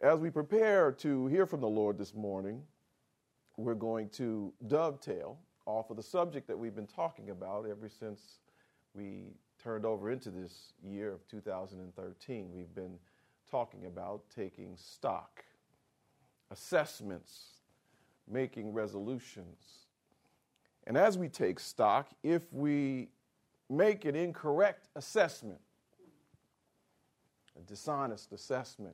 as we prepare to hear from the Lord this morning, we're going to dovetail off of the subject that we've been talking about ever since we turned over into this year of 2013. We've been talking about taking stock, assessments, making resolutions. And as we take stock, if we make an incorrect assessment, a dishonest assessment,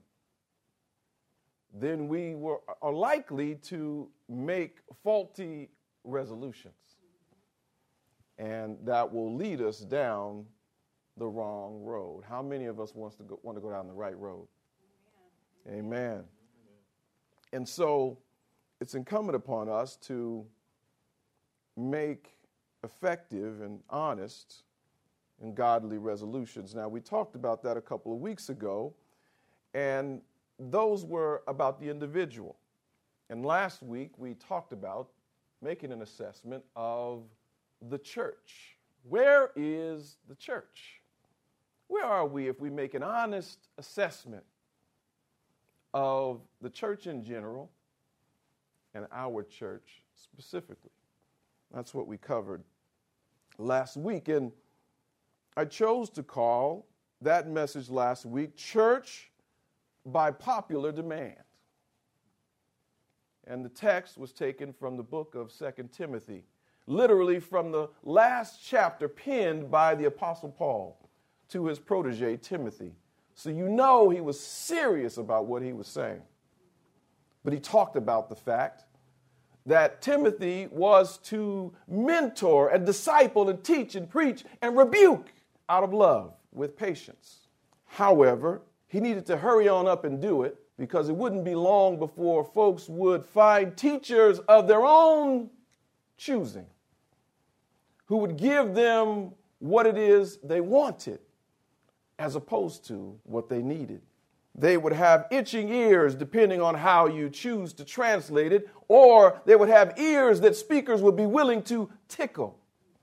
then we are likely to make faulty resolutions. And that will lead us down the wrong road. How many of us want to go down the right road? Amen. Amen. And so it's incumbent upon us to make effective and honest and godly resolutions. Now, we talked about that a couple of weeks ago, and those were about the individual. And last week, we talked about making an assessment of the church. Where is the church? Where are we if we make an honest assessment of the church in general and our church specifically? That's what we covered last week. And I chose to call that message last week, Church by Popular Demand. And the text was taken from the book of 2 Timothy, literally from the last chapter penned by the Apostle Paul to his protege, Timothy. So you know he was serious about what he was saying. But he talked about the fact that Timothy was to mentor and disciple and teach and preach and rebuke out of love with patience. However, he needed to hurry on up and do it because it wouldn't be long before folks would find teachers of their own choosing who would give them what it is they wanted as opposed to what they needed. They would have itching ears depending on how you choose to translate it, or they would have ears that speakers would be willing to tickle.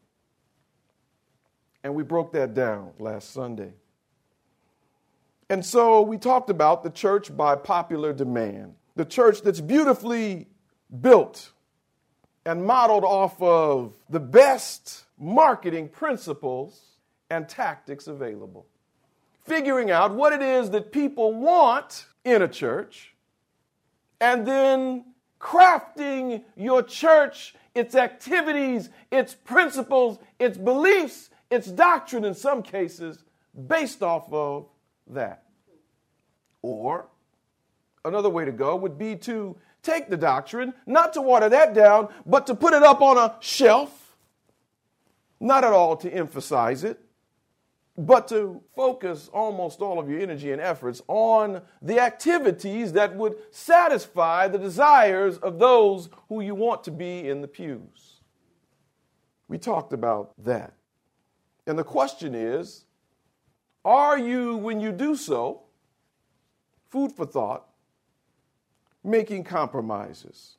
And we broke that down last Sunday. And so we talked about the church by popular demand, the church that's beautifully built and modeled off of the best marketing principles and tactics available. Figuring out what it is that people want in a church, and then crafting your church, its activities, its principles, its beliefs, its doctrine in some cases, based off of that. Or another way to go would be to take the doctrine, not to water that down, but to put it up on a shelf, not at all to emphasize it, but to focus almost all of your energy and efforts on the activities that would satisfy the desires of those who you want to be in the pews. We talked about that. And the question is, are you, when you do so, food for thought, making compromises?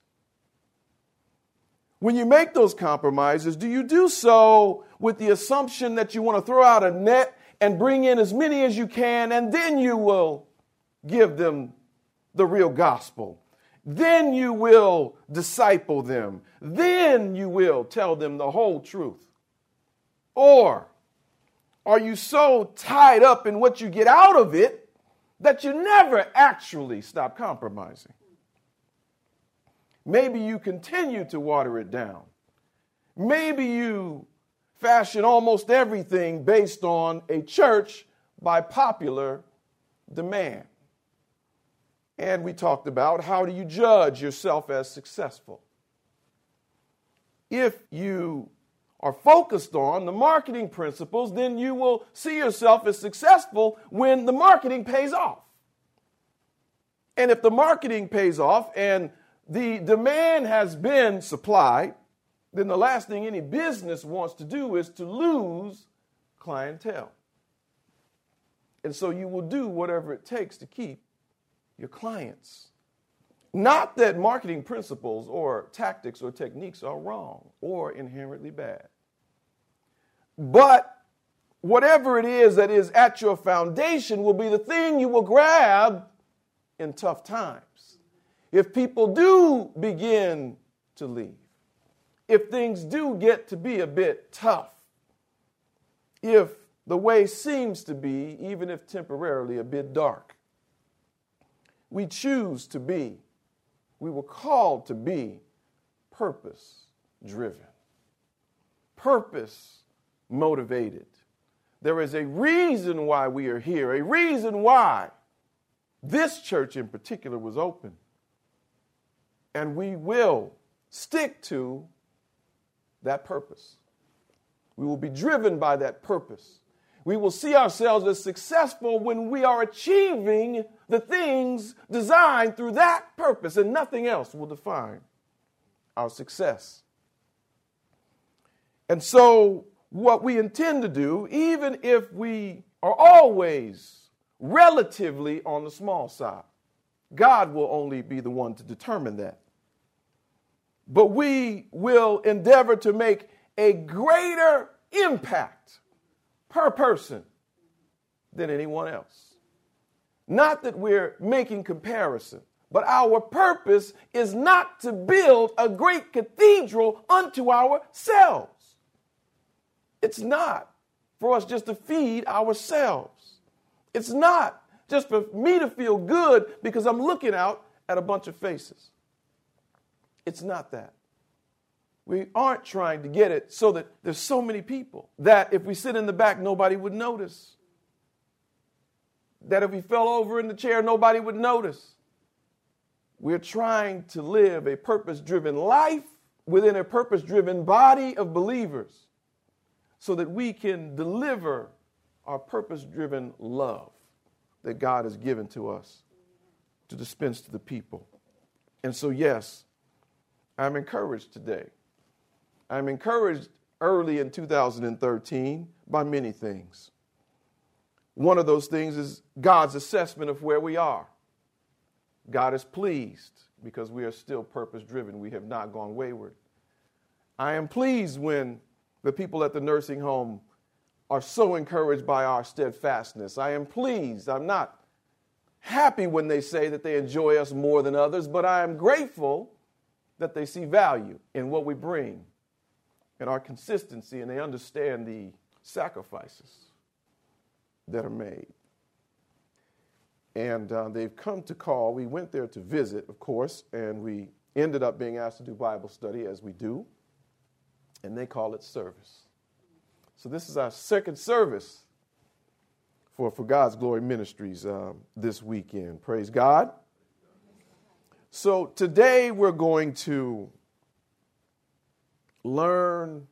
When you make those compromises, do you do so with the assumption that you want to throw out a net and bring in as many as you can, and then you will give them the real gospel? Then you will disciple them. Then you will tell them the whole truth. Or are you so tied up in what you get out of it that you never actually stop compromising? Maybe you continue to water it down. Maybe you fashion almost everything based on a church by popular demand. And we talked about, how do you judge yourself as successful? If you are focused on the marketing principles, then you will see yourself as successful when the marketing pays off. And if the marketing pays off and the demand has been supplied, then the last thing any business wants to do is to lose clientele. And so you will do whatever it takes to keep your clients. Not that marketing principles or tactics or techniques are wrong or inherently bad. But whatever it is that is at your foundation will be the thing you will grab in tough times, if people do begin to leave, if things do get to be a bit tough, if the way seems to be, even if temporarily, a bit dark, we choose to be, we were called to be purpose-driven, purpose-motivated. There is a reason why we are here, a reason why this church in particular was open. And we will stick to that purpose. We will be driven by that purpose. We will see ourselves as successful when we are achieving the things designed through that purpose, and nothing else will define our success. And so what we intend to do, even if we are always relatively on the small side, God will only be the one to determine that. But we will endeavor to make a greater impact per person than anyone else. Not that we're making comparison, but our purpose is not to build a great cathedral unto ourselves. It's not for us just to feed ourselves. It's not just for me to feel good because I'm looking out at a bunch of faces. It's not that. We aren't trying to get it so that there's so many people that if we sit in the back, nobody would notice. That if we fell over in the chair, nobody would notice. We're trying to live a purpose-driven life within a purpose-driven body of believers so that we can deliver our purpose-driven love that God has given to us to dispense to the people. And so, yes, I'm encouraged today. I'm encouraged early in 2013 by many things. One of those things is God's assessment of where we are. God is pleased because we are still purpose-driven. We have not gone wayward. I am pleased when the people at the nursing home are so encouraged by our steadfastness. I am pleased. I'm not happy when they say that they enjoy us more than others, but I am grateful that they see value in what we bring and our consistency, and they understand the sacrifices that are made. And they've come to call. We went there to visit, of course, and we ended up being asked to do Bible study, as we do, and they call it service. So this is our second service for God's Glory Ministries this weekend. Praise God. So today we're going to learn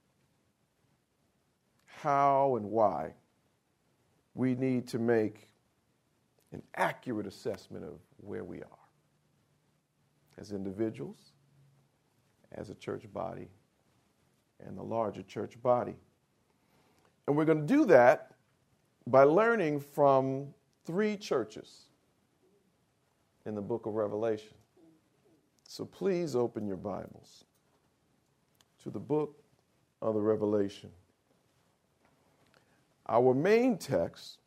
how and why we need to make an accurate assessment of where we are as individuals, as a church body, and the larger church body. And we're going to do that by learning from 3 churches in the book of Revelation. So please open your Bibles to the book of the Revelation. Our main text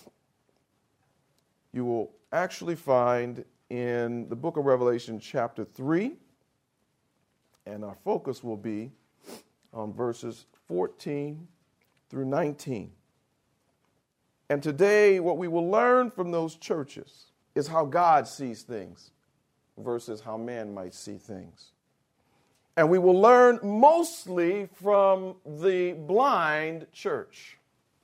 you will actually find in the book of Revelation chapter 3, and our focus will be on verses 14 through 19. And today what we will learn from those churches is how God sees things versus how man might see things. And we will learn mostly from the blind church.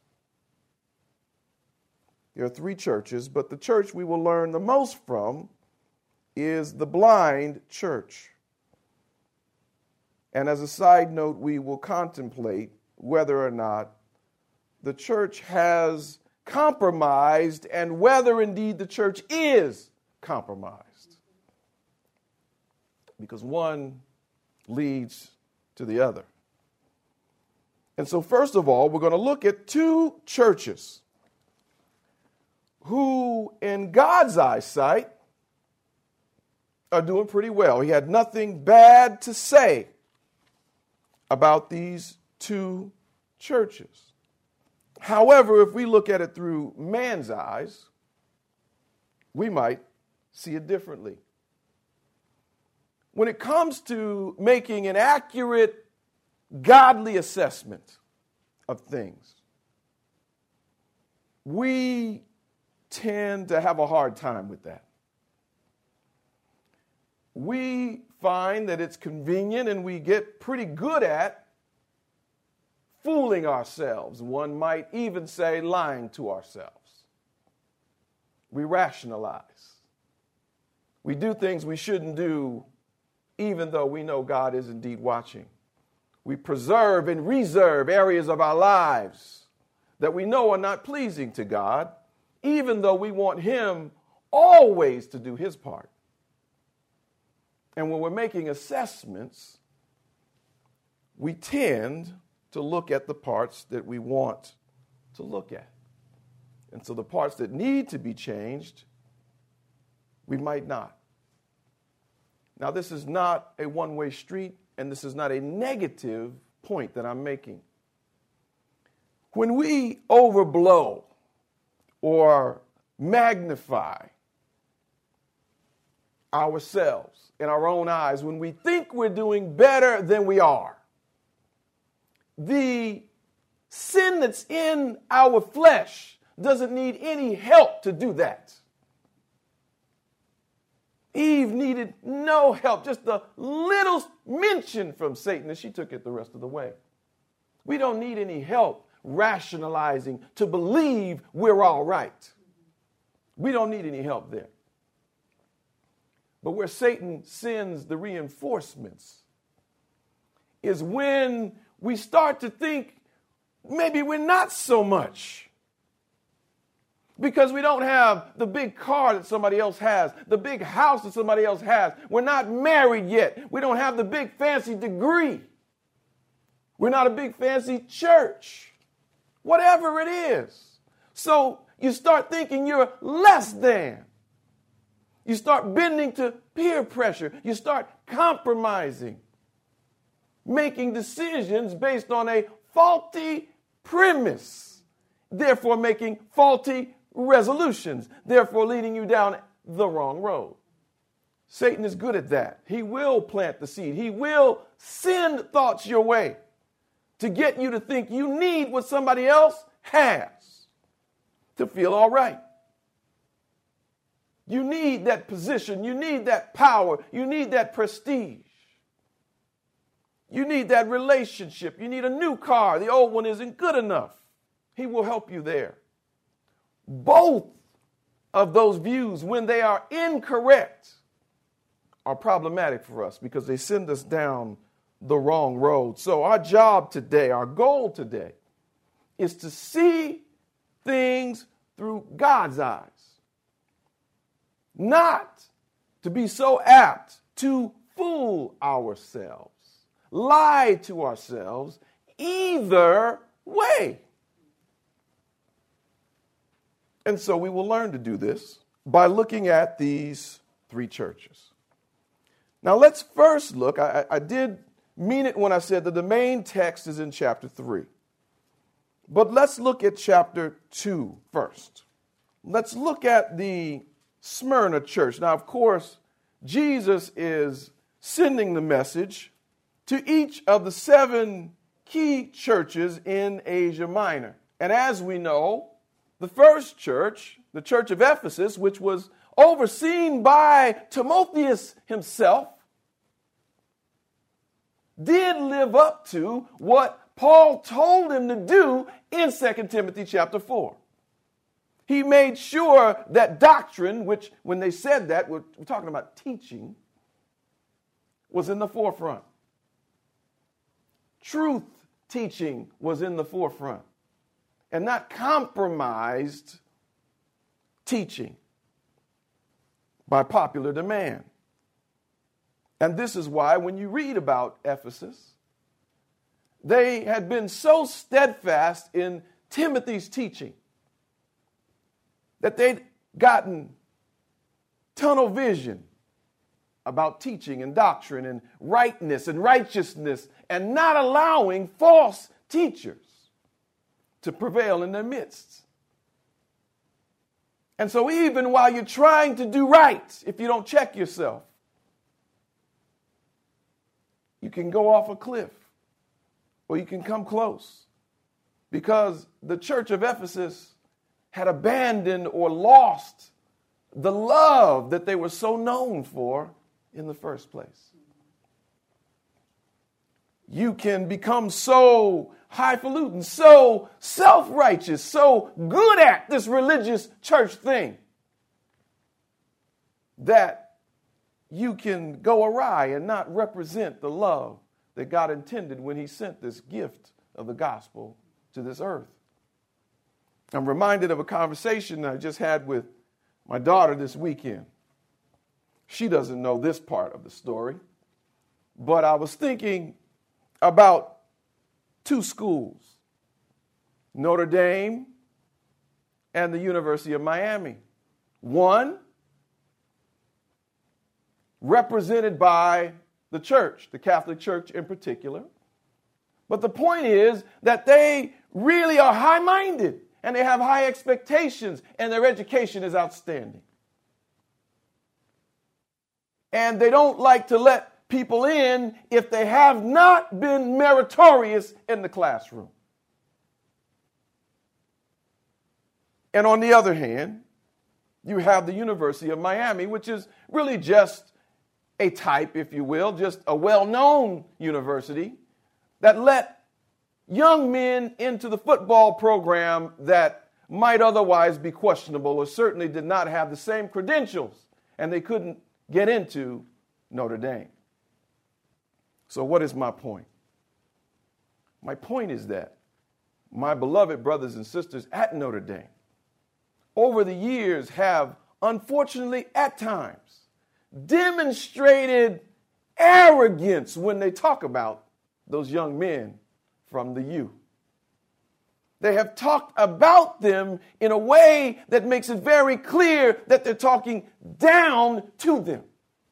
There are 3 churches, but the church we will learn the most from is the blind church. And as a side note, we will contemplate whether or not the church has compromised and whether indeed the church is compromised. Because one leads to the other. And so first of all, we're going to look at 2 churches who, in God's eyesight, are doing pretty well. He had nothing bad to say about these 2 churches. However, if we look at it through man's eyes, we might see it differently. When it comes to making an accurate, godly assessment of things, we tend to have a hard time with that. We find that it's convenient and we get pretty good at fooling ourselves. One might even say lying to ourselves. We rationalize. We do things we shouldn't do, even though we know God is indeed watching. We preserve and reserve areas of our lives that we know are not pleasing to God, even though we want Him always to do His part. And when we're making assessments, we tend to look at the parts that we want to look at. And so the parts that need to be changed, we might not. Now, this is not a one-way street, and this is not a negative point that I'm making. When we overblow or magnify ourselves in our own eyes, when we think we're doing better than we are, the sin that's in our flesh doesn't need any help to do that. Eve needed no help, just a little mention from Satan, and she took it the rest of the way. We don't need any help rationalizing to believe we're all right. We don't need any help there. But where Satan sends the reinforcements is when we start to think maybe we're not so much. Because we don't have the big car that somebody else has, the big house that somebody else has. We're not married yet. We don't have the big fancy degree. We're not a big fancy church. Whatever it is. So you start thinking you're less than. You start bending to peer pressure. You start compromising. Making decisions based on a faulty premise. Therefore making faulty resolutions, therefore leading you down the wrong road. Satan is good at that. He will plant the seed. He will send thoughts your way to get you to think you need what somebody else has to feel all right. You need that position. You need that power. You need that prestige. You need that relationship. You need a new car. The old one isn't good enough. He will help you there. Both of those views, when they are incorrect, are problematic for us because they send us down the wrong road. So our job today, our goal today, is to see things through God's eyes. Not to be so apt to fool ourselves, lie to ourselves, either way. And so we will learn to do this by looking at these three churches. Now let's first look, I did mean it when I said that the main text is in chapter 3. But let's look at chapter 2 first. Let's look at the Smyrna church. Now, of course, Jesus is sending the message to each of the 7 key churches in Asia Minor. And as we know, the first church, the church of Ephesus, which was overseen by Timotheus himself, did live up to what Paul told him to do in 2 Timothy chapter 4. He made sure that doctrine, which when they said that, we're talking about teaching, was in the forefront. Truth teaching was in the forefront. And not compromised teaching by popular demand. And this is why when you read about Ephesus, they had been so steadfast in Timothy's teaching that they'd gotten tunnel vision about teaching and doctrine and rightness and righteousness and not allowing false teachers to prevail in their midst. And so even while you're trying to do right, if you don't check yourself, you can go off a cliff or you can come close, because the church of Ephesus had abandoned or lost the love that they were so known for in the first place. You can become so highfalutin, so self-righteous, so good at this religious church thing that you can go awry and not represent the love that God intended when he sent this gift of the gospel to this earth. I'm reminded of a conversation I just had with my daughter this weekend. She doesn't know this part of the story, but I was thinking about two schools, Notre Dame and the University of Miami. One represented by the church, the Catholic Church in particular. But the point is that they really are high-minded and they have high expectations and their education is outstanding. And they don't like to let people in if they have not been meritorious in the classroom. And on the other hand, you have the University of Miami, which is really just a type, if you will, just a well-known university that let young men into the football program that might otherwise be questionable or certainly did not have the same credentials, and they couldn't get into Notre Dame. So what is my point? My point is that my beloved brothers and sisters at Notre Dame over the years have, unfortunately, at times, demonstrated arrogance when they talk about those young men from the U. They have talked about them in a way that makes it very clear that they're talking down to them.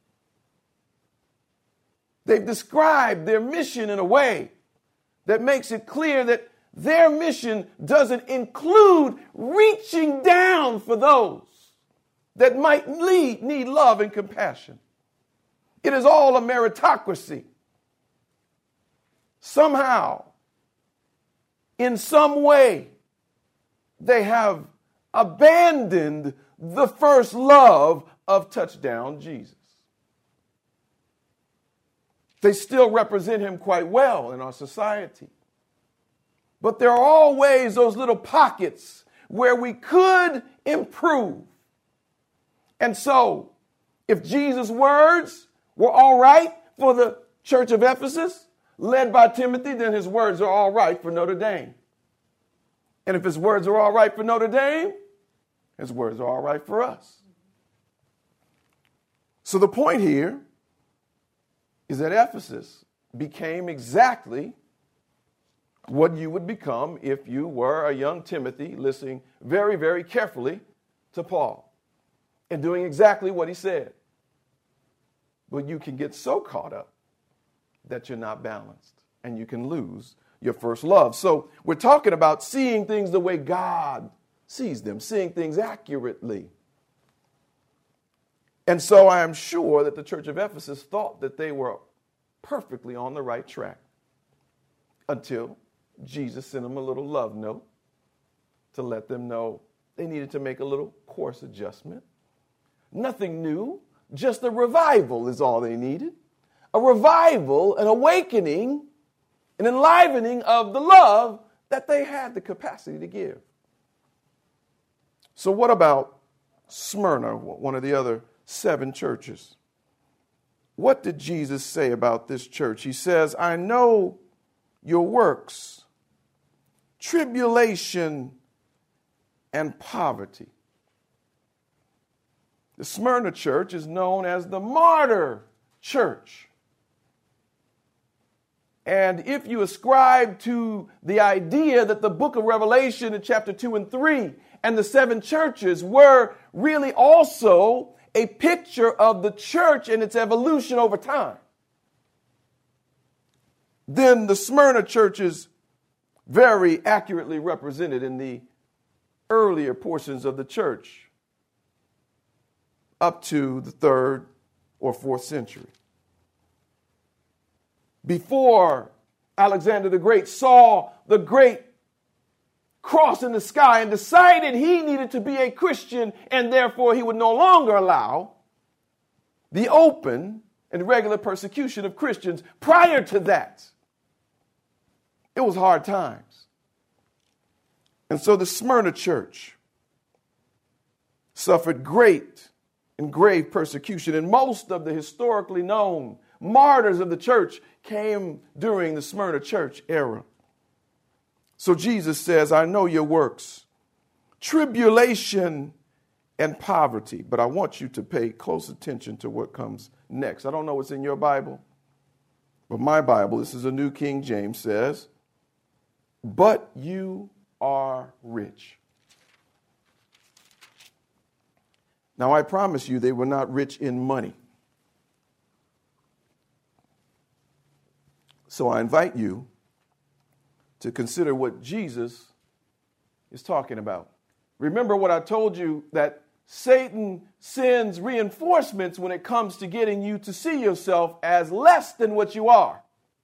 They've described their mission in a way that makes it clear that their mission doesn't include reaching down for those that might need love and compassion. It is all a meritocracy. Somehow, in some way, they have abandoned the first love of Touchdown Jesus. They still represent him quite well in our society. But there are always those little pockets where we could improve. And so, if Jesus' words were all right for the church of Ephesus, led by Timothy, then his words are all right for Notre Dame. And if his words are all right for Notre Dame, his words are all right for us. So the point here is that Ephesus became exactly what you would become if you were a young Timothy listening very, very carefully to Paul and doing exactly what he said. But you can get so caught up that you're not balanced and you can lose your first love. So we're talking about seeing things the way God sees them, seeing things accurately. And so I am sure that the church of Ephesus thought that they were perfectly on the right track until Jesus sent them a little love note to let them know they needed to make a little course adjustment. Nothing new, just a revival is all they needed. A revival, an awakening, an enlivening of the love that they had the capacity to give. So what about Smyrna, one of the other 7 churches? What did Jesus say about this church? He says, I know your works, tribulation, and poverty. The Smyrna church is known as the martyr church. And if you ascribe to the idea that the book of Revelation in chapter 2 and 3 and the 7 churches were really also a picture of the church and its evolution over time, then the Smyrna church is very accurately represented in the earlier portions of the church up to the 3rd or 4th century. Before Alexander the Great saw the great cross in the sky and decided he needed to be a Christian, and therefore he would no longer allow the open and regular persecution of Christians. Prior to that, it was hard times. And so the Smyrna church suffered great and grave persecution, and most of the historically known martyrs of the church came during the Smyrna church era. So Jesus says, I know your works, tribulation and poverty. But I want you to pay close attention to what comes next. I don't know what's in your Bible, but my Bible, this is a New King James, says, but you are rich. Now, I promise you, they were not rich in money. So I invite you to consider what Jesus is talking about. Remember what I told you, that Satan sends reinforcements when it comes to getting you to see yourself as less than what you are,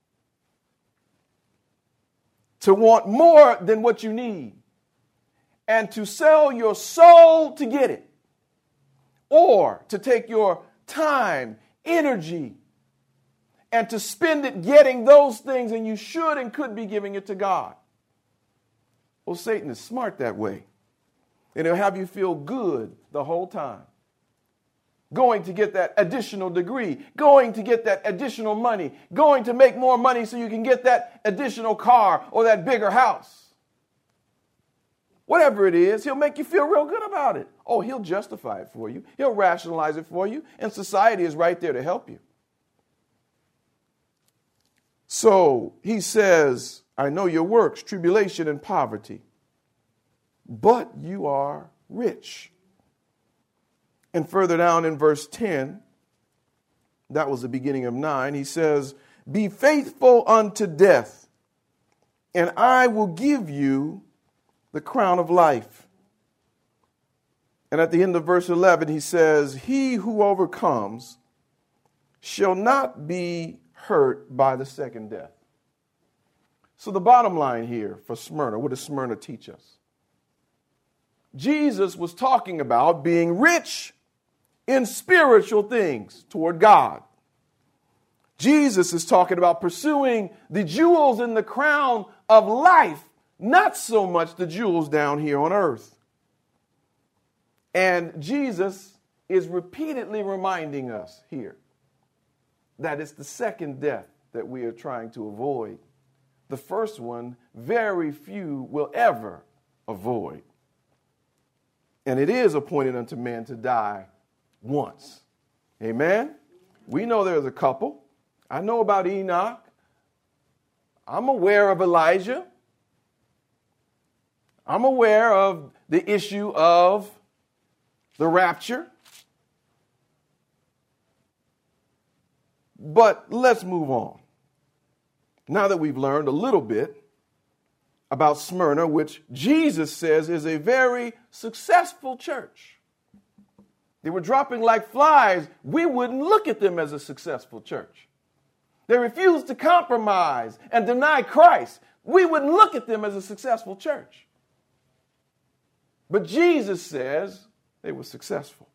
to want more than what you need, and to sell your soul to get it, or to take your time, energy, and to spend it getting those things, and you should and could be giving it to God. Well, Satan is smart that way. And he'll have you feel good the whole time. Going to get that additional degree, going to get that additional money, going to make more money so you can get that additional car or that bigger house. Whatever it is, he'll make you feel real good about it. Oh, he'll justify it for you. He'll rationalize it for you. And society is right there to help you. So he says, I know your works, tribulation and poverty, but you are rich. And further down in verse 10, that was the beginning of 9, he says, be faithful unto death, and I will give you the crown of life. And at the end of verse 11, he says, he who overcomes shall not be hurt by the second death. So the bottom line here for Smyrna, what does Smyrna teach us? Jesus was talking about being rich in spiritual things toward God. Jesus is talking about pursuing the jewels in the crown of life, not so much the jewels down here on earth. And Jesus is repeatedly reminding us here that it's the second death that we are trying to avoid. The first one, very few will ever avoid. And it is appointed unto man to die once. Amen? We know there's a couple. I know about Enoch. I'm aware of Elijah. I'm aware of the issue of the rapture. But let's move on. Now that we've learned a little bit about Smyrna, which Jesus says is a very successful church. They were dropping like flies. We wouldn't look at them as a successful church. They refused to compromise and deny Christ. We wouldn't look at them as a successful church. But Jesus says they were successful.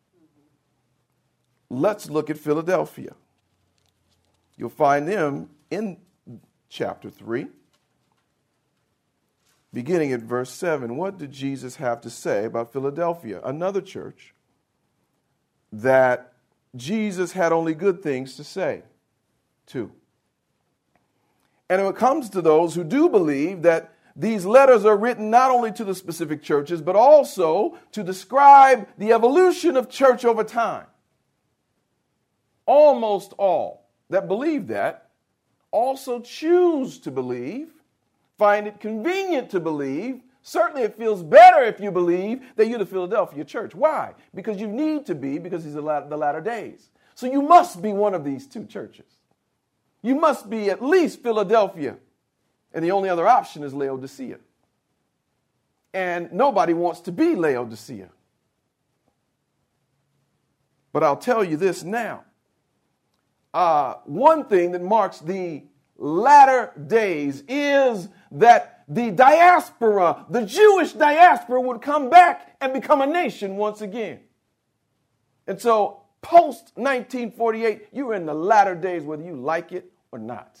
Let's look at Philadelphia. You'll find them in chapter 3, beginning at verse 7. What did Jesus have to say about Philadelphia? Another church that Jesus had only good things to say to. And when it comes to those who do believe that these letters are written not only to the specific churches, but also to describe the evolution of church over time. Almost all that believe that also choose to believe, find it convenient to believe. Certainly it feels better if you believe that you're the Philadelphia church. Why? Because you need to be, because these are the latter days. So you must be one of these two churches. You must be at least Philadelphia. And the only other option is Laodicea. And nobody wants to be Laodicea. But I'll tell you this now. One thing that marks the latter days is that the diaspora, the Jewish diaspora, would come back and become a nation once again. And so post 1948, you're in the latter days, whether you like it or not.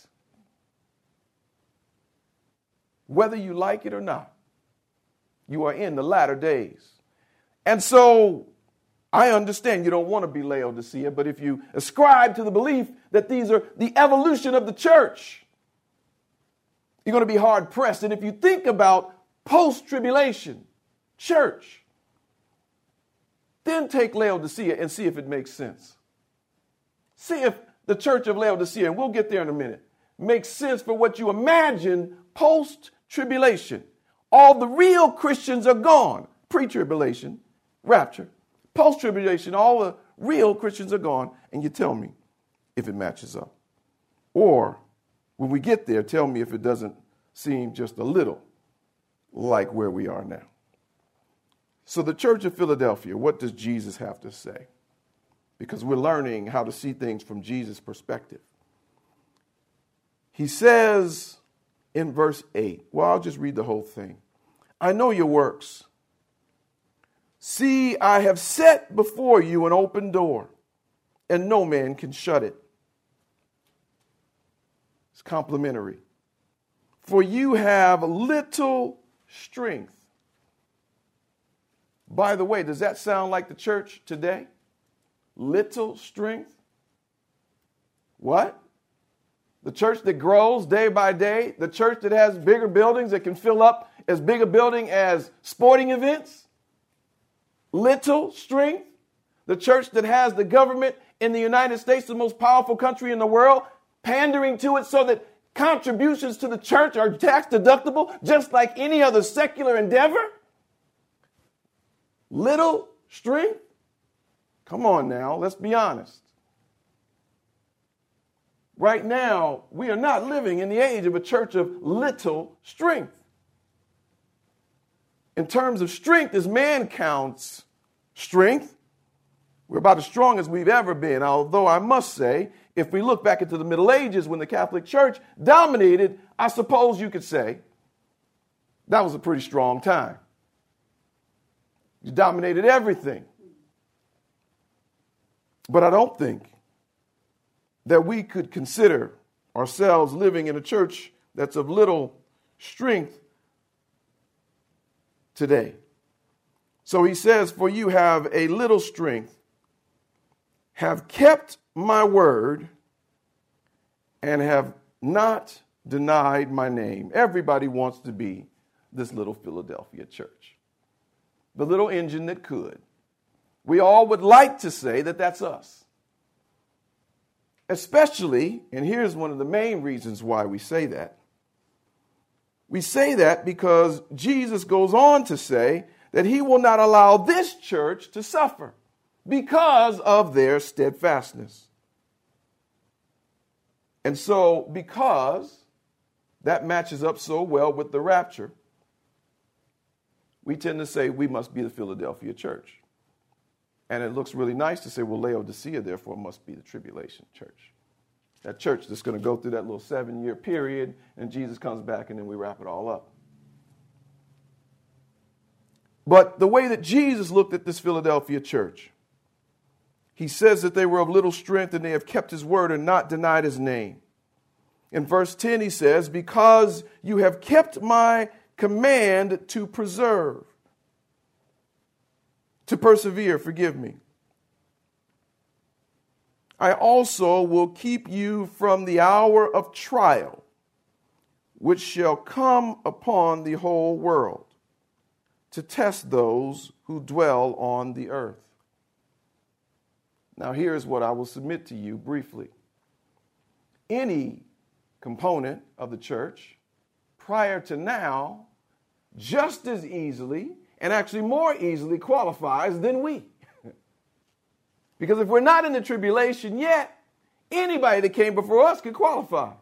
Whether you like it or not, you are in the latter days. And so I understand you don't want to be Laodicea, but if you ascribe to the belief that these are the evolution of the church, you're going to be hard pressed. And if you think about post-tribulation church, then take Laodicea and see if it makes sense. See if the church of Laodicea, and we'll get there in a minute, makes sense for what you imagine post-tribulation. All the real Christians are gone. Pre-tribulation, rapture. Post-tribulation, all the real Christians are gone, and you tell me if it matches up. Or when we get there, tell me if it doesn't seem just a little like where we are now. So the Church of Philadelphia, what does Jesus have to say? Because we're learning how to see things from Jesus' perspective. He says in verse 8, well, I'll just read the whole thing. I know your works. See, I have set before you an open door, and no man can shut it. It's complimentary. For you have little strength. By the way, does that sound like the church today? Little strength? What? The church that grows day by day? The church that has bigger buildings that can fill up as big a building as sporting events? Little strength? The church that has the government in the United States, the most powerful country in the world, pandering to it so that contributions to the church are tax deductible, just like any other secular endeavor? Little strength? Come on now, let's be honest. Right now, we are not living in the age of a church of little strength. In terms of strength, as man counts strength, we're about as strong as we've ever been. Although I must say, if we look back into the Middle Ages when the Catholic Church dominated, I suppose you could say that was a pretty strong time. You dominated everything. But I don't think that we could consider ourselves living in a church that's of little strength today. So he says, for you have a little strength, have kept my word, and have not denied my name. Everybody wants to be this little Philadelphia church. The little engine that could. We all would like to say that that's us. Especially, and here's one of the main reasons why we say that. We say that because Jesus goes on to say that he will not allow this church to suffer because of their steadfastness. And so, because that matches up so well with the rapture, we tend to say we must be the Philadelphia church. And it looks really nice to say, well, Laodicea, therefore, must be the tribulation church. That church that's going to go through that little 7-year period, and Jesus comes back, and then we wrap it all up. But the way that Jesus looked at this Philadelphia church, he says that they were of little strength, and they have kept his word and not denied his name. In verse 10, he says, because you have kept my command to preserve. To persevere, forgive me. I also will keep you from the hour of trial, which shall come upon the whole world, to test those who dwell on the earth. Now, here's what I will submit to you briefly. Any component of the church prior to now just as easily and actually more easily qualifies than we. Because if we're not in the tribulation yet, anybody that came before us could qualify.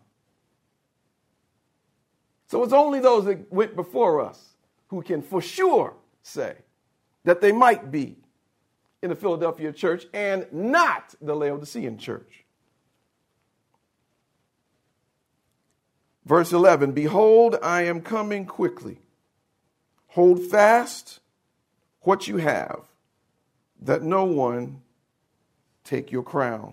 So it's only those that went before us who can for sure say that they might be in the Philadelphia church and not the Laodicean church. Verse 11, behold, I am coming quickly. Hold fast what you have, that no one take your crown.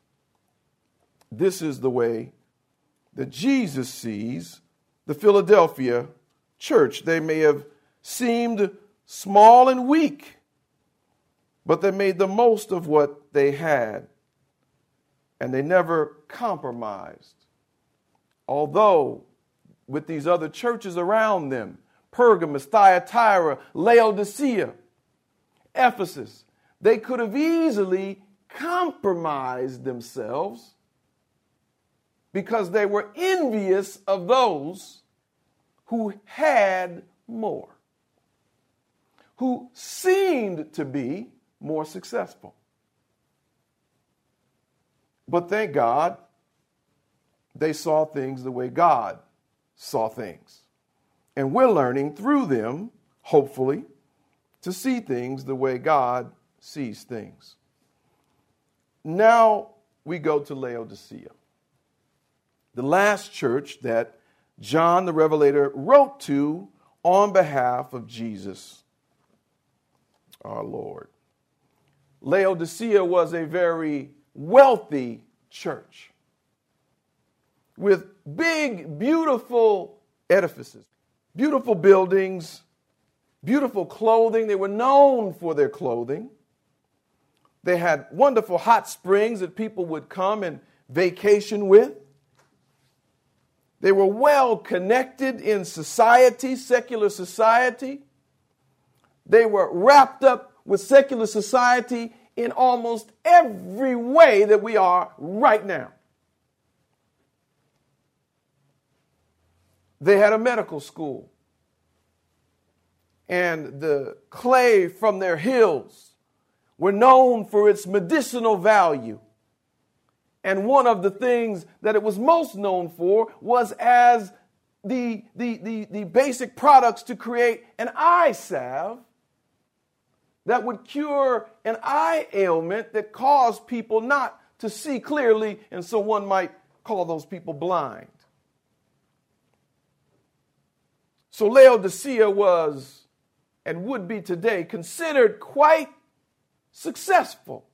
This is the way that Jesus sees the Philadelphia church. They may have seemed small and weak, but they made the most of what they had, and they never compromised. Although with these other churches around them, Pergamos, Thyatira, Laodicea, Ephesus, they could have easily compromised themselves because they were envious of those who had more, who seemed to be more successful. But thank God, they saw things the way God saw things. And we're learning through them, hopefully, to see things the way God sees things. Now we go to Laodicea, the last church that John the Revelator wrote to on behalf of Jesus, our Lord. Laodicea was a very wealthy church with big, beautiful edifices, beautiful buildings, beautiful clothing. They were known for their clothing. They had wonderful hot springs that people would come and vacation with. They were well connected in society, secular society. They were wrapped up with secular society in almost every way that we are right now. They had a medical school, and the clay from their hills were known for its medicinal value. And one of the things that it was most known for was as the basic products to create an eye salve that would cure an eye ailment that caused people not to see clearly, and so one might call those people blind. So Laodicea was, and would be today, considered quite successful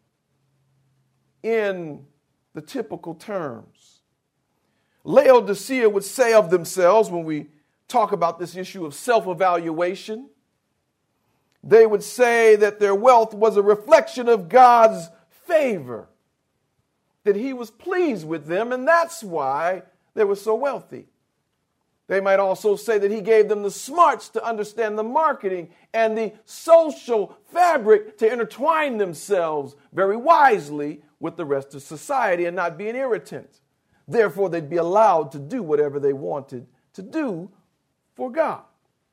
in the typical terms. Laodicea would say of themselves, when we talk about this issue of self-evaluation, they would say that their wealth was a reflection of God's favor, that he was pleased with them, and that's why they were so wealthy. They might also say that he gave them the smarts to understand the marketing and the social fabric to intertwine themselves very wisely with the rest of society and not be an irritant. Therefore, they'd be allowed to do whatever they wanted to do for God.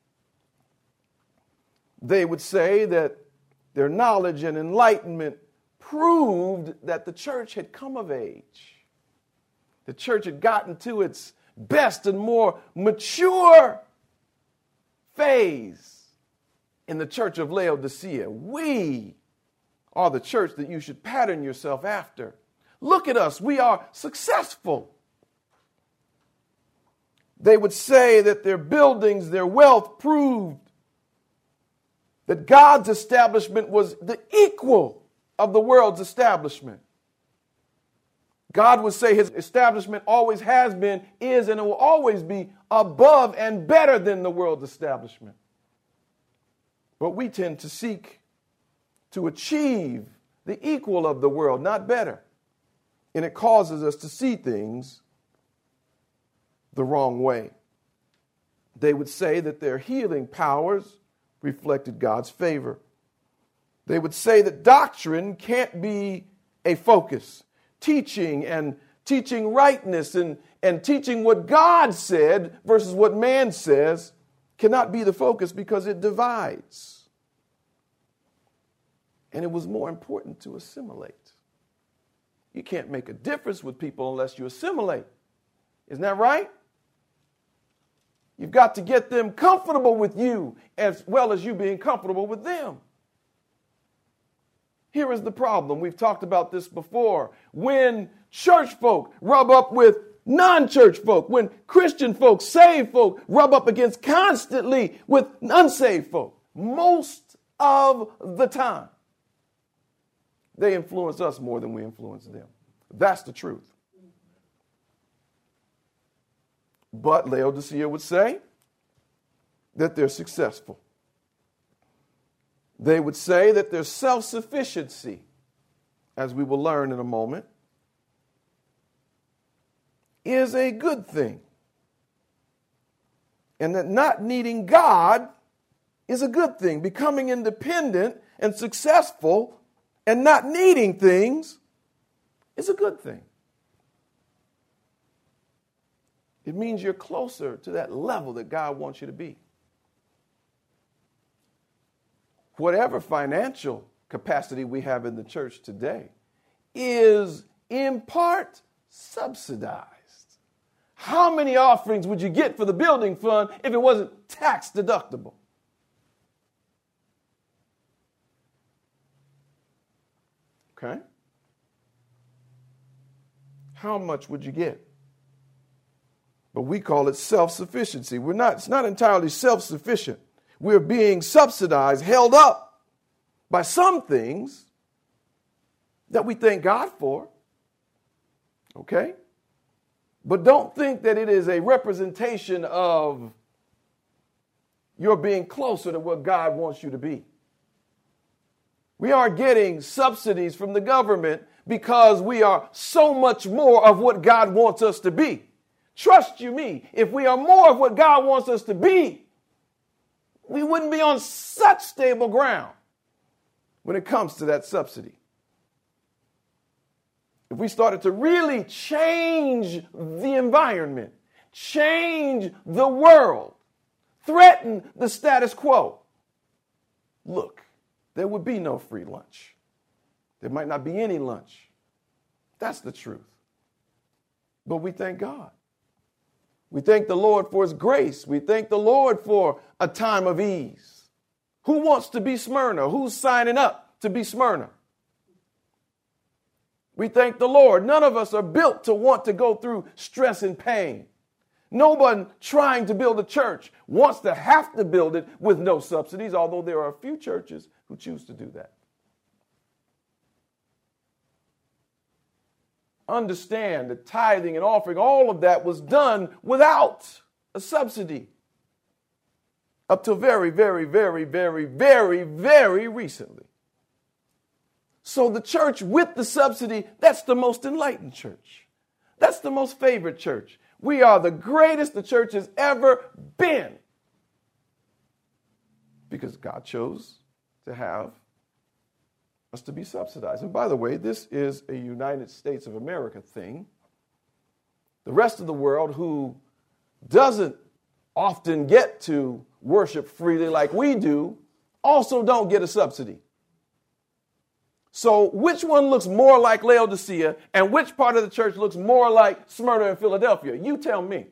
They would say that their knowledge and enlightenment proved that the church had come of age. The church had gotten to its best and more mature phase in the church of Laodicea. We are the church that you should pattern yourself after. Look at us. We are successful. They would say that their buildings, their wealth proved that God's establishment was the equal of the world's establishment. God would say his establishment always has been, is, and it will always be above and better than the world's establishment. But we tend to seek to achieve the equal of the world, not better. And it causes us to see things the wrong way. They would say that their healing powers reflected God's favor. They would say that doctrine can't be a focus. Teaching and teaching rightness and teaching what God said versus what man says cannot be the focus because it divides. And it was more important to assimilate. You can't make a difference with people unless you assimilate. Isn't that right? You've got to get them comfortable with you as well as you being comfortable with them. Here is the problem. We've talked about this before. When church folk rub up with non-church folk, when Christian folk, saved folk, rub up against constantly with unsaved folk, most of the time, they influence us more than we influence them. That's the truth. But Laodicea would say that they're successful. They would say that their self-sufficiency, as we will learn in a moment, is a good thing. And that not needing God is a good thing. Becoming independent and successful and not needing things is a good thing. It means you're closer to that level that God wants you to be. Whatever financial capacity we have in the church today is in part subsidized. How many offerings would you get for the building fund if it wasn't tax deductible? Okay? How much would you get? But we call it self-sufficiency. It's not entirely self-sufficient. We're being subsidized, held up by some things that we thank God for. Okay? But don't think that it is a representation of your being closer to what God wants you to be. We are getting subsidies from the government because we are so much more of what God wants us to be. Trust you me, if we are more of what God wants us to be, we wouldn't be on such stable ground when it comes to that subsidy. If we started to really change the environment, change the world, threaten the status quo, look, there would be no free lunch. There might not be any lunch. That's the truth. But we thank God. We thank the Lord for his grace. We thank the Lord for a time of ease. Who wants to be Smyrna? Who's signing up to be Smyrna? We thank the Lord. None of us are built to want to go through stress and pain. No one trying to build a church wants to have to build it with no subsidies, although there are a few churches who choose to do that. Understand that tithing and offering, all of that was done without a subsidy up till very, very, very, very, very, very recently. So the church with the subsidy, that's the most enlightened church. That's the most favored church. We are the greatest the church has ever been because God chose to have us to be subsidized. And by the way, this is a United States of America thing. The rest of the world who doesn't often get to worship freely like we do also don't get a subsidy. So which one looks more like Laodicea and which part of the church looks more like Smyrna and Philadelphia? You tell me.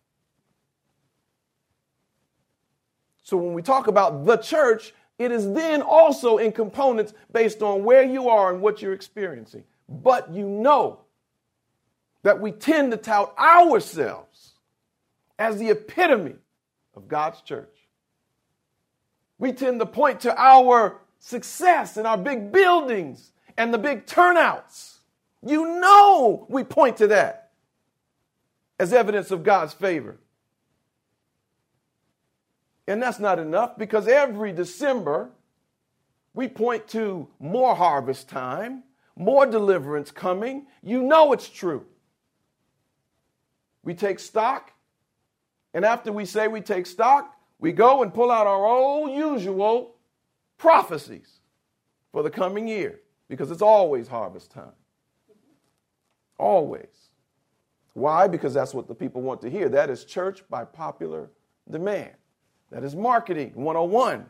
So when we talk about the church, it is then also in components based on where you are and what you're experiencing. But you know that we tend to tout ourselves as the epitome of God's church. We tend to point to our success and our big buildings and the big turnouts. You know we point to that as evidence of God's favor. And that's not enough because every December we point to more harvest time, more deliverance coming. You know it's true. We take stock, and after we say we take stock, we go and pull out our old usual prophecies for the coming year because it's always harvest time. Always. Why? Because that's what the people want to hear. That is church by popular demand. That is marketing 101.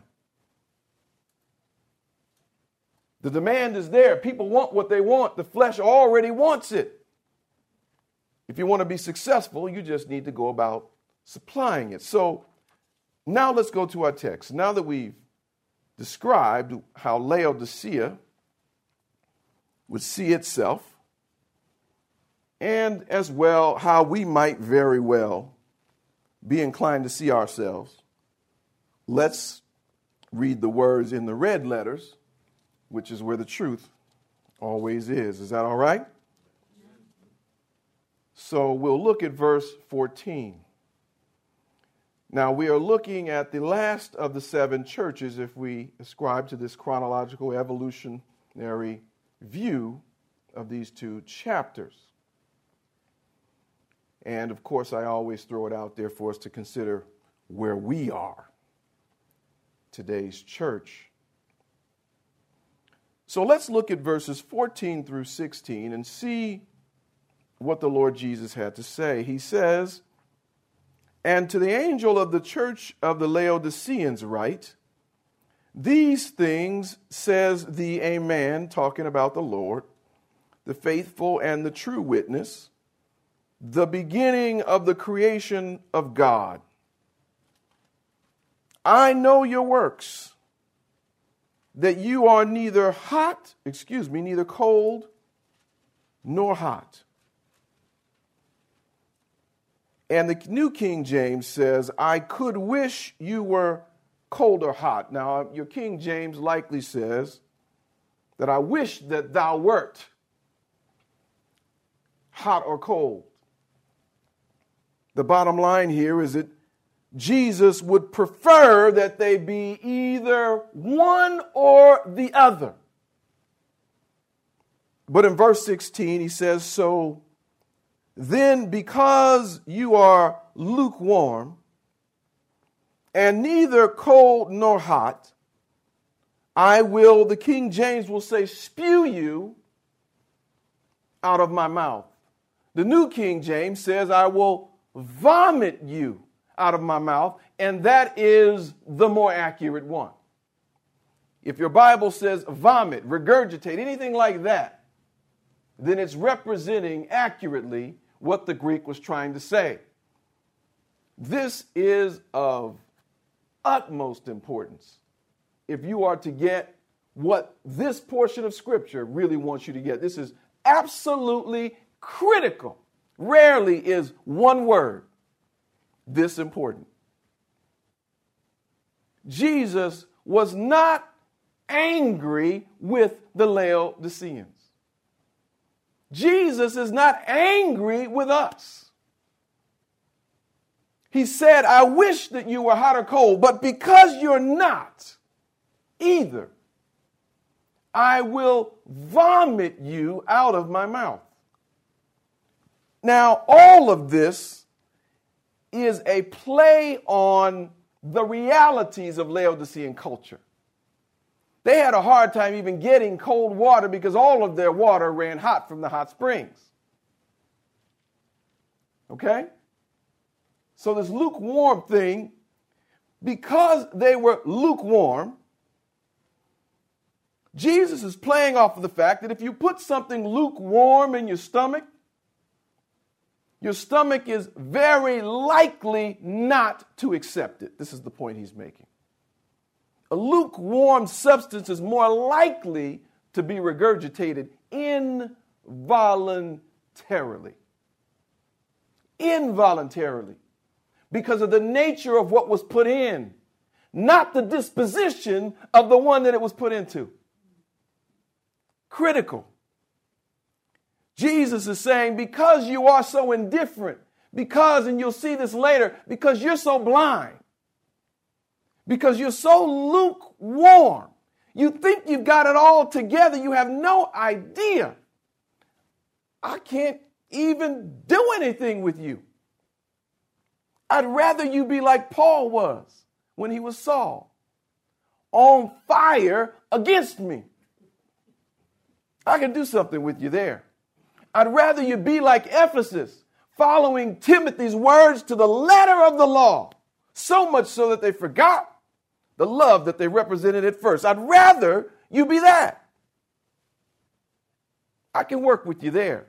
The demand is there. People want what they want. The flesh already wants it. If you want to be successful, you just need to go about supplying it. So now let's go to our text. Now that we've described how Laodicea would see itself, and as well how we might very well be inclined to see ourselves. Let's read the words in the red letters, which is where the truth always is. Is that all right? So we'll look at verse 14. Now, we are looking at the last of the 7 churches if we ascribe to this chronological evolutionary view of these 2 chapters. And, of course, I always throw it out there for us to consider where we are, today's church. So let's look at verses 14 through 16 and see what the Lord Jesus had to say. He says, "And to the angel of the church of the Laodiceans write, these things says the Amen," talking about the Lord, "the faithful and the true witness, the beginning of the creation of God. I know your works, that you are neither cold nor hot." And the New King James says, "I could wish you were cold or hot." Now, your King James likely says that "I wish that thou wert hot or cold." The bottom line here is that Jesus would prefer that they be either one or the other. But in verse 16, he says, "So then, because you are lukewarm and neither cold nor hot, I will," the King James will say, "spew you out of my mouth." The New King James says, "I will vomit you out of my mouth," and that is the more accurate one. If your Bible says vomit, regurgitate, anything like that, then it's representing accurately what the Greek was trying to say. This is of utmost importance if you are to get what this portion of Scripture really wants you to get. This is absolutely critical. Rarely is one word this important. Jesus was not angry with the Laodiceans. Jesus is not angry with us. He said, "I wish that you were hot or cold, but because you're not either, I will vomit you out of my mouth." Now, all of this is a play on the realities of Laodicean culture. They had a hard time even getting cold water because all of their water ran hot from the hot springs. Okay? So this lukewarm thing, because they were lukewarm, Jesus is playing off of the fact that if you put something lukewarm in your stomach is very likely not to accept it. This is the point he's making. A lukewarm substance is more likely to be regurgitated involuntarily. Involuntarily. Because of the nature of what was put in, not the disposition of the one that it was put into. Critical. Jesus is saying, because you are so indifferent, because, and you'll see this later, because you're so blind, because you're so lukewarm, you think you've got it all together, you have no idea. I can't even do anything with you. I'd rather you be like Paul was when he was Saul, on fire against me. I can do something with you there. I'd rather you be like Ephesus, following Timothy's words to the letter of the law, so much so that they forgot the love that they represented at first. I'd rather you be that. I can work with you there.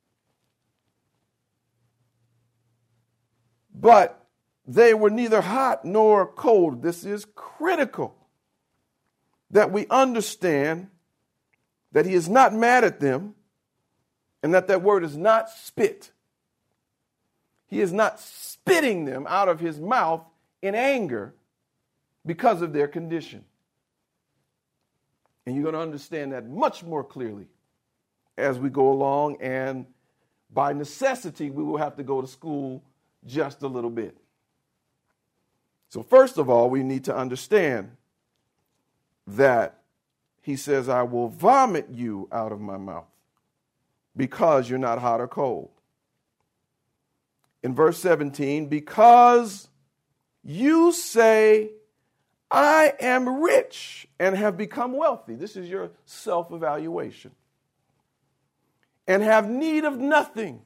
But they were neither hot nor cold. This is critical that we understand that he is not mad at them, and that word is not spit. He is not spitting them out of his mouth in anger because of their condition. And you're going to understand that much more clearly as we go along, and by necessity, we will have to go to school just a little bit. So first of all, we need to understand that he says, I will vomit you out of my mouth because you're not hot or cold. In verse 17, because you say, I am rich and have become wealthy. This is your self-evaluation. And have need of nothing.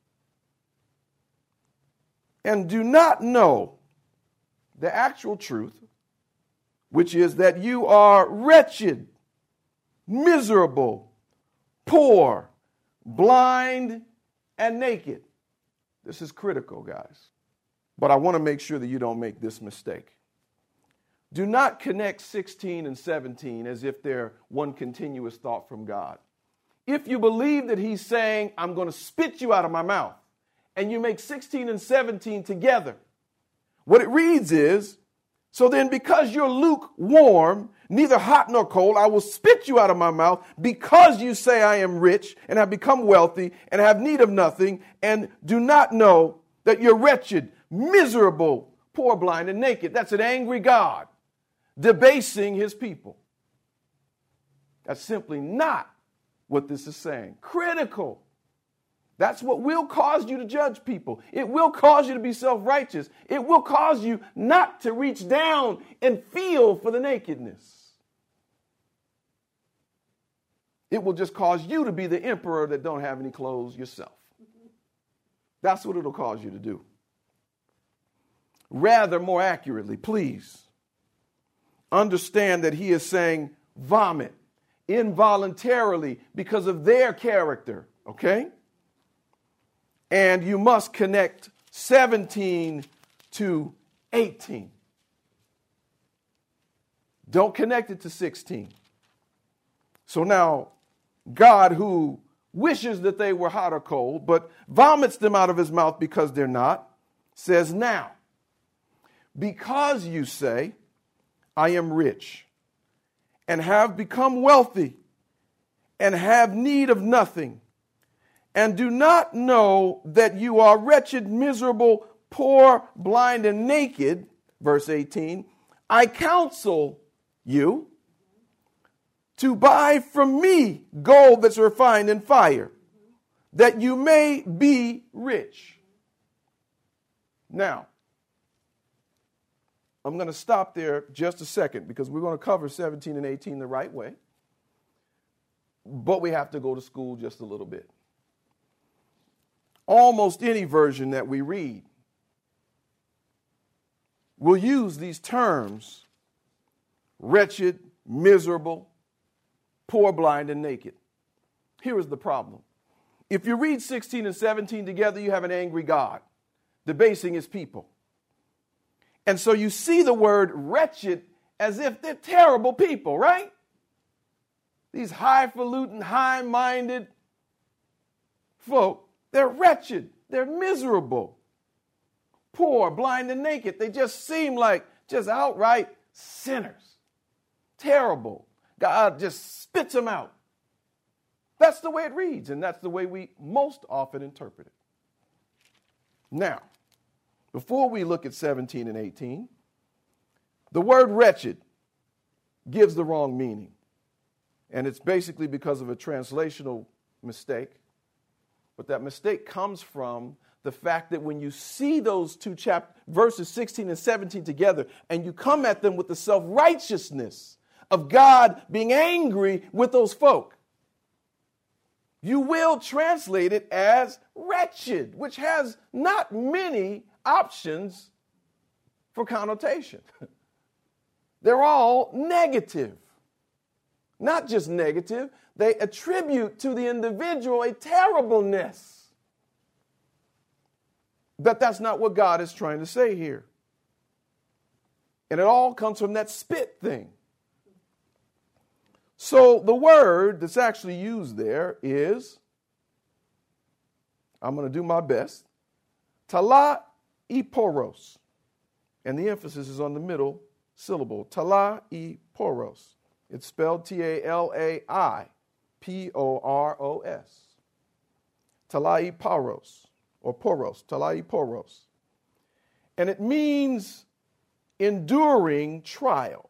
And do not know the actual truth, which is that you are wretched, miserable, poor, blind, and naked. This is critical, guys. But I want to make sure that you don't make this mistake. Do not connect 16 and 17 as if they're one continuous thought from God. If you believe that he's saying, I'm going to spit you out of my mouth, and you make 16 and 17 together, what it reads is, so then because you're lukewarm, neither hot nor cold, I will spit you out of my mouth because you say I am rich and have become wealthy and have need of nothing and do not know that you're wretched, miserable, poor, blind, and naked. That's an angry God debasing his people. That's simply not what this is saying. Critical. That's what will cause you to judge people. It will cause you to be self-righteous. It will cause you not to reach down and feel for the nakedness. It will just cause you to be the emperor that don't have any clothes yourself. That's what it'll cause you to do. Rather, more accurately, please understand that he is saying vomit involuntarily because of their character, okay? And you must connect 17 to 18. Don't connect it to 16. So now, God, who wishes that they were hot or cold, but vomits them out of his mouth because they're not, says, now, because you say, I am rich and have become wealthy and have need of nothing, and do not know that you are wretched, miserable, poor, blind, and naked, verse 18, I counsel you to buy from me gold that's refined in fire, that you may be rich. Now, I'm going to stop there just a second because we're going to cover 17 and 18 the right way. But we have to go to school just a little bit. Almost any version that we read will use these terms, wretched, miserable, poor, blind, and naked. Here is the problem. If you read 16 and 17 together, you have an angry God debasing his people. And so you see the word wretched as if they're terrible people, right? These highfalutin, high-minded folk, they're wretched, they're miserable, poor, blind, and naked. They just seem like just outright sinners. Terrible. God just spits them out. That's the way it reads, and that's the way we most often interpret it. Now, before we look at 17 and 18, the word wretched gives the wrong meaning. And it's basically because of a translational mistake. But that mistake comes from the fact that when you see those two verses 16 and 17 together, and you come at them with the self-righteousness of God being angry with those folk, you will translate it as wretched, which has not many options for connotation. They're all negative. Not just negative, they attribute to the individual a terribleness. But that's not what God is trying to say here. And it all comes from that spit thing. So the word that's actually used there is, I'm going to do my best, talaiporos. And the emphasis is on the middle syllable, talaiporos. It's spelled Talaiporos. Talaiporos, or poros, talaiporos. And it means enduring trial,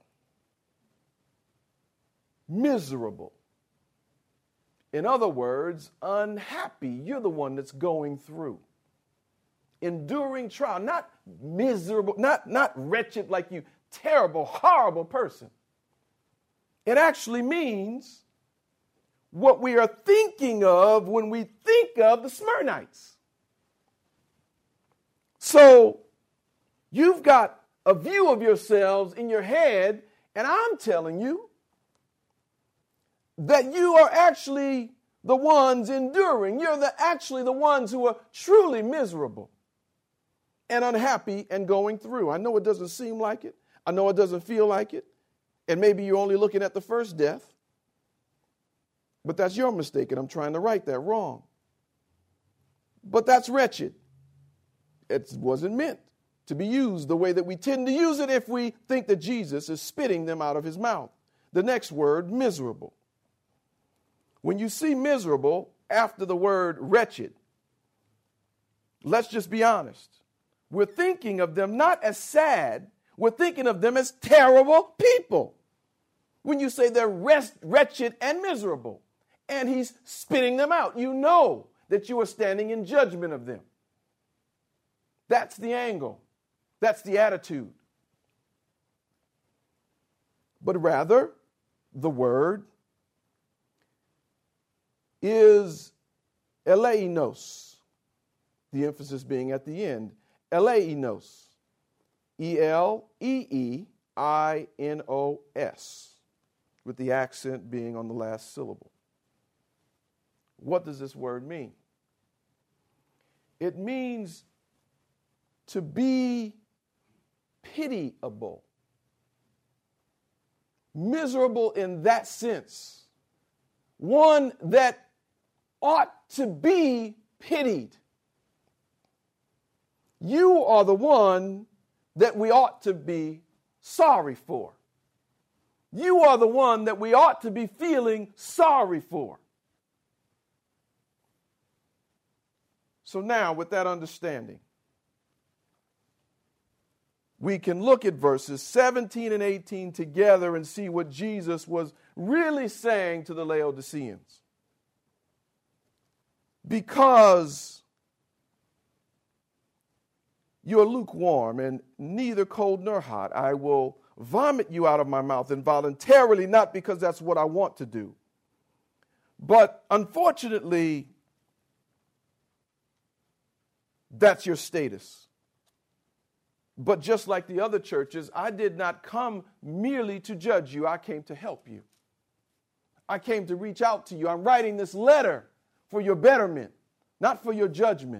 miserable. In other words, unhappy. You're the one that's going through. Enduring trial, not miserable, not wretched like you, terrible, horrible person. It actually means what we are thinking of when we think of the Smyrnites. So you've got a view of yourselves in your head, and I'm telling you that you are actually the ones enduring. You're actually the ones who are truly miserable and unhappy and going through. I know it doesn't seem like it. I know it doesn't feel like it. And maybe you're only looking at the first death. But that's your mistake, and I'm trying to right that wrong. But that's wretched. It wasn't meant to be used the way that we tend to use it if we think that Jesus is spitting them out of his mouth. The next word, miserable. When you see miserable after the word wretched, let's just be honest. We're thinking of them not as sad, we're thinking of them as terrible people. When you say they're wretched and miserable, and he's spitting them out, you know that you are standing in judgment of them. That's the angle. That's the attitude. But rather, the word is eleinos, the emphasis being at the end. Eleinos. Eleinos, with the accent being on the last syllable. What does this word mean? It means to be pitiable. Miserable in that sense. One that ought to be pitied. You are the one that we ought to be sorry for. You are the one that we ought to be feeling sorry for. So now, with that understanding, we can look at verses 17 and 18 together and see what Jesus was really saying to the Laodiceans. Because you are lukewarm and neither cold nor hot, I will vomit you out of my mouth involuntarily, not because that's what I want to do. But unfortunately, that's your status. But just like the other churches, I did not come merely to judge you. I came to help you. I came to reach out to you. I'm writing this letter for your betterment, not for your judgment.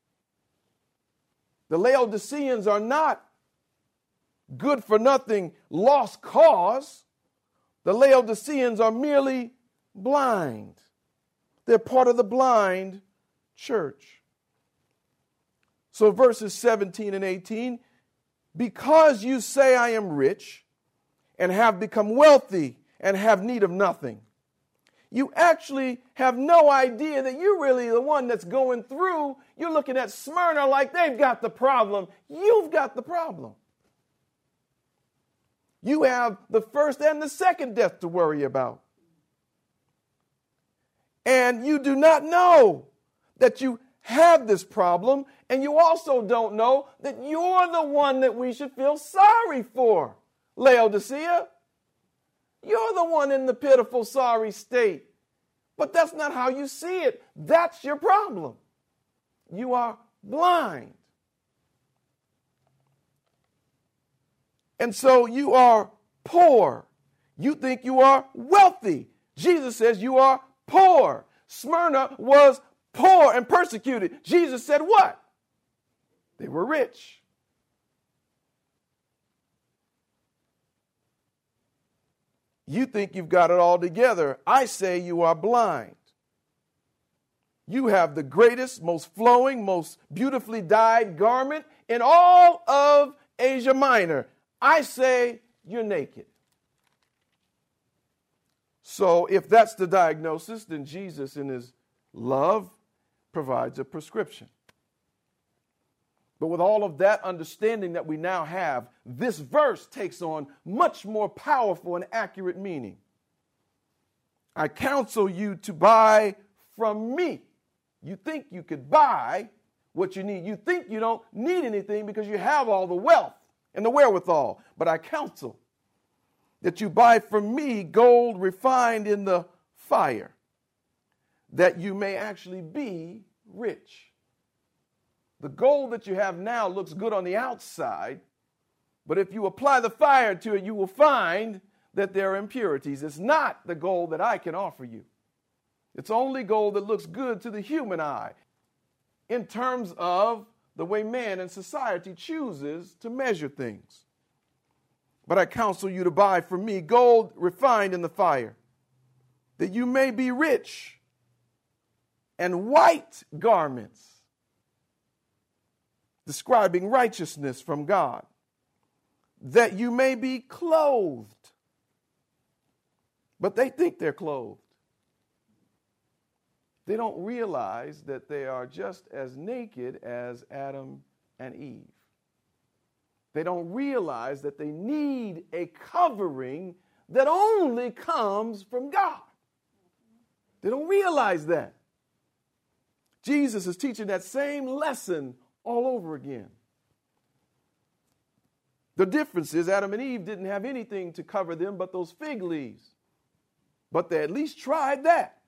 The Laodiceans are not good for nothing, lost cause. The Laodiceans are merely blind. They're part of the blind church. So verses 17 and 18, because you say I am rich and have become wealthy and have need of nothing, you actually have no idea that you're really the one that's going through. You're looking at Smyrna like they've got the problem. You've got the problem. You have the first and the second death to worry about. And you do not know that you have this problem, and you also don't know that you're the one that we should feel sorry for, Laodicea. You're the one in the pitiful, sorry state. But that's not how you see it. That's your problem. You are blind. And so you are poor. You think you are wealthy. Jesus says you are poor. Smyrna was poor and persecuted. Jesus said what? They were rich. You think you've got it all together. I say you are blind. You have the greatest, most flowing, most beautifully dyed garment in all of Asia Minor. I say you're naked. So if that's the diagnosis, then Jesus in his love provides a prescription. But with all of that understanding that we now have, this verse takes on much more powerful and accurate meaning. I counsel you to buy from me. You think you could buy what you need. You think you don't need anything because you have all the wealth and the wherewithal. But I counsel that you buy from me gold refined in the fire, that you may actually be rich. The gold that you have now looks good on the outside, but if you apply the fire to it, you will find that there are impurities. It's not the gold that I can offer you. It's only gold that looks good to the human eye in terms of the way man and society chooses to measure things. But I counsel you to buy from me gold refined in the fire, that you may be rich, and white garments, describing righteousness from God, that you may be clothed. But they think they're clothed. They don't realize that they are just as naked as Adam and Eve. They don't realize that they need a covering that only comes from God. They don't realize that. Jesus is teaching that same lesson all over again. The difference is Adam and Eve didn't have anything to cover them but those fig leaves. But they at least tried that.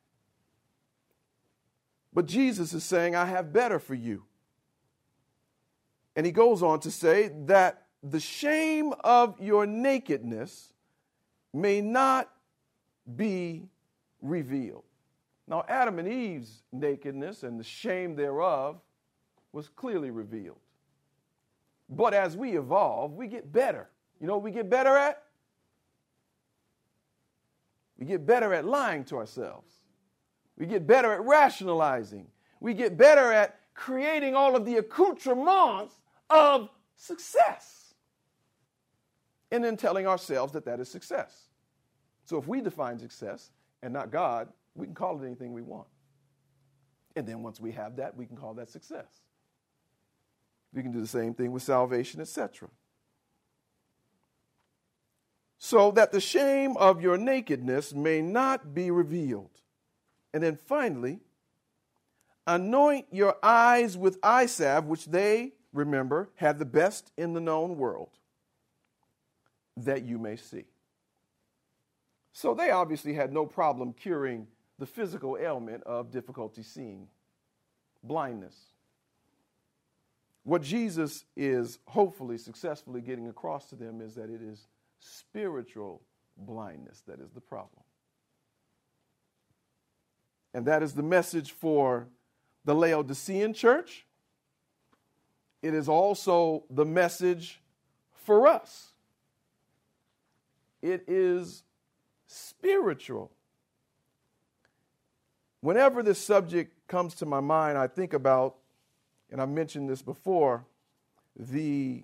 But Jesus is saying, I have better for you. And he goes on to say that the shame of your nakedness may not be revealed. Now, Adam and Eve's nakedness and the shame thereof was clearly revealed. But as we evolve, we get better. You know what we get better at? We get better at lying to ourselves. We get better at rationalizing. We get better at creating all of the accoutrements of success. And then telling ourselves that that is success. So if we define success and not God, we can call it anything we want. And then once we have that, we can call that success. We can do the same thing with salvation, etc. So that the shame of your nakedness may not be revealed. And then finally, anoint your eyes with eye salve, which they, remember, had the best in the known world, that you may see. So they obviously had no problem curing the physical ailment of difficulty seeing, blindness. What Jesus is hopefully successfully getting across to them is that it is spiritual blindness that is the problem. And that is the message for the Laodicean church. It is also the message for us. It is spiritual. Whenever this subject comes to my mind, I think about, and I mentioned this before, the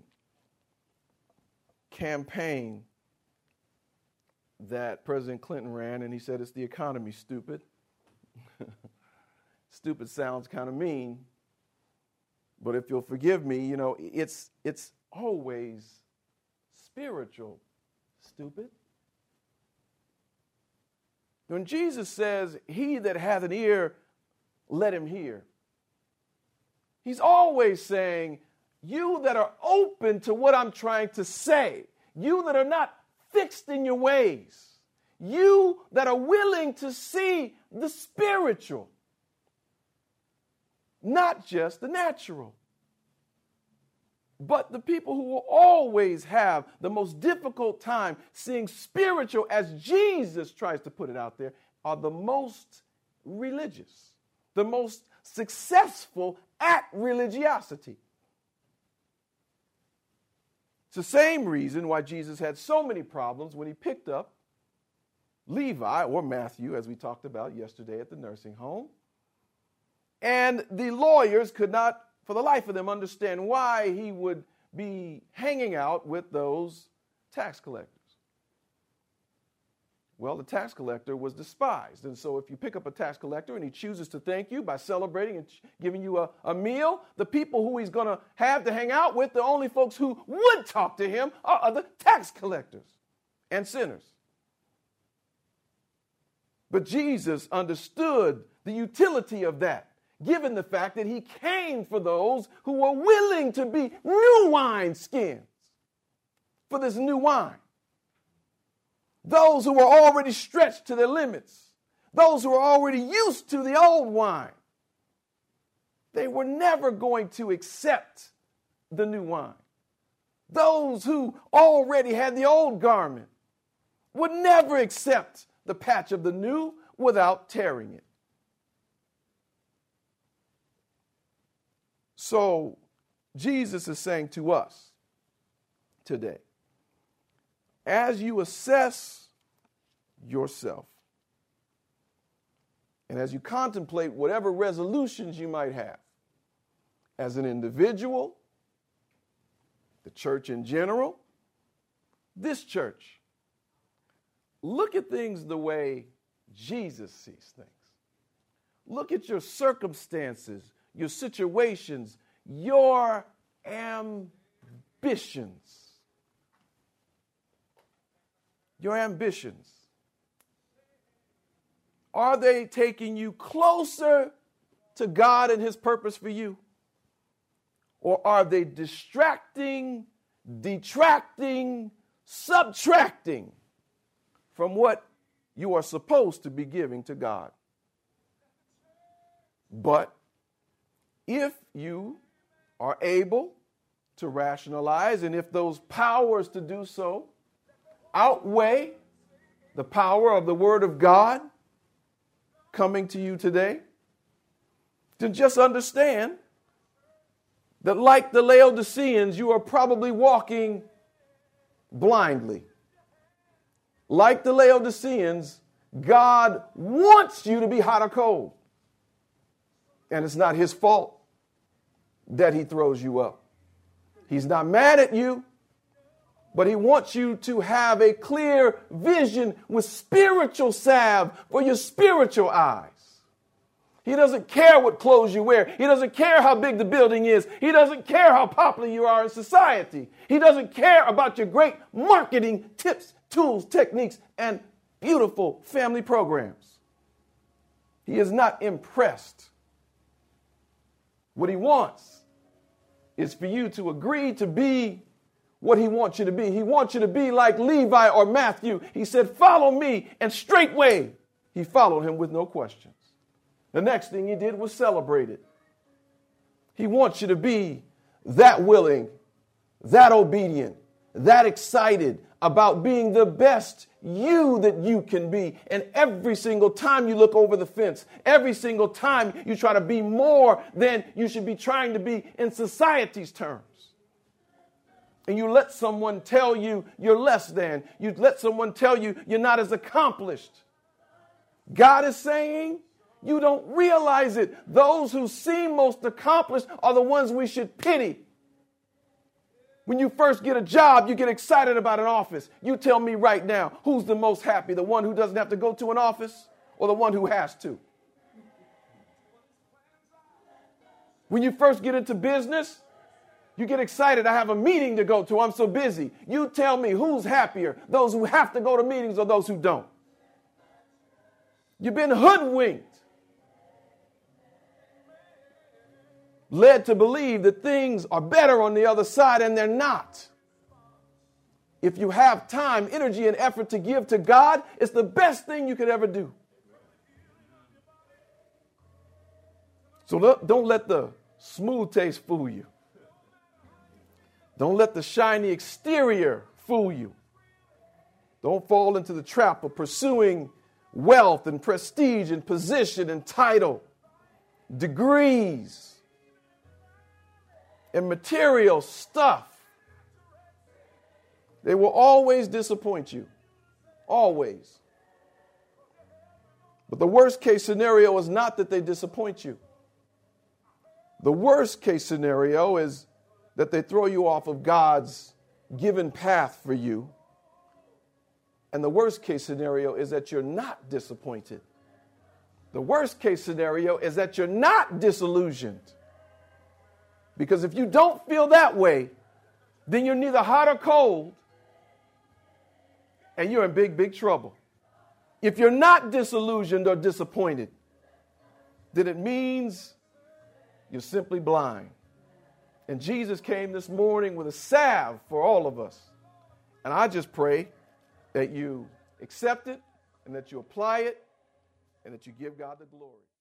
campaign that President Clinton ran, and he said it's the economy, stupid. Stupid sounds kind of mean, but if you'll forgive me, you know, it's always spiritual, stupid. When Jesus says, he that hath an ear, let him hear, he's always saying, you that are open to what I'm trying to say, you that are not fixed in your ways, you that are willing to see the spiritual, not just the natural. But the people who will always have the most difficult time seeing spiritual, as Jesus tries to put it out there, are the most religious, the most successful at religiosity. It's the same reason why Jesus had so many problems when he picked up Levi, or Matthew, as we talked about yesterday at the nursing home. And the lawyers could not, for the life of them, understand why he would be hanging out with those tax collectors. Well, the tax collector was despised. And so if you pick up a tax collector and he chooses to thank you by celebrating and giving you a meal, the people who he's going to have to hang out with, the only folks who would talk to him are other tax collectors and sinners. But Jesus understood the utility of that, given the fact that he came for those who were willing to be new wine skins for this new wine. Those who were already stretched to their limits, those who were already used to the old wine, they were never going to accept the new wine. Those who already had the old garment would never accept the patch of the new without tearing it. So Jesus is saying to us today, as you assess yourself and as you contemplate whatever resolutions you might have as an individual, the church in general, this church, look at things the way Jesus sees things. Look at your circumstances, your situations, your ambitions. Your ambitions. Are they taking you closer to God and his purpose for you? Or are they distracting, detracting, subtracting from what you are supposed to be giving to God? But if you are able to rationalize, and if those powers to do so outweigh the power of the Word of God coming to you today, then just understand that, like the Laodiceans, you are probably walking blindly. Like the Laodiceans, God wants you to be hot or cold. And it's not his fault that he throws you up. He's not mad at you, but he wants you to have a clear vision with spiritual salve for your spiritual eyes. He doesn't care what clothes you wear. He doesn't care how big the building is. He doesn't care how popular you are in society. He doesn't care about your great marketing tips, tools, techniques, and beautiful family programs. He is not impressed. What he wants is for you to agree to be what he wants you to be. He wants you to be like Levi or Matthew. He said, follow me, and straightway he followed him with no questions. The next thing he did was celebrate it. He wants you to be that willing, that obedient, that excited about being the best you that you can be. And every single time you look over the fence, every single time you try to be more than you should be trying to be in society's terms. And you let someone tell you you're less than. You let someone tell you you're not as accomplished. God is saying you don't realize it. Those who seem most accomplished are the ones we should pity. When you first get a job, you get excited about an office. You tell me right now, who's the most happy? The one who doesn't have to go to an office or the one who has to? When you first get into business, you get excited. I have a meeting to go to. I'm so busy. You tell me who's happier, those who have to go to meetings or those who don't? You've been hoodwinked, led to believe that things are better on the other side, and they're not. If you have time, energy, and effort to give to God, it's the best thing you could ever do. So don't let the smooth taste fool you. Don't let the shiny exterior fool you. Don't fall into the trap of pursuing wealth and prestige and position and title, degrees, and material stuff. They will always disappoint you. Always. But the worst case scenario is not that they disappoint you. The worst case scenario is that they throw you off of God's given path for you. And the worst case scenario is that you're not disappointed. The worst case scenario is that you're not disillusioned. Because if you don't feel that way, then you're neither hot or cold, and you're in big, big trouble. If you're not disillusioned or disappointed, then it means you're simply blind. And Jesus came this morning with a salve for all of us. And I just pray that you accept it and that you apply it and that you give God the glory.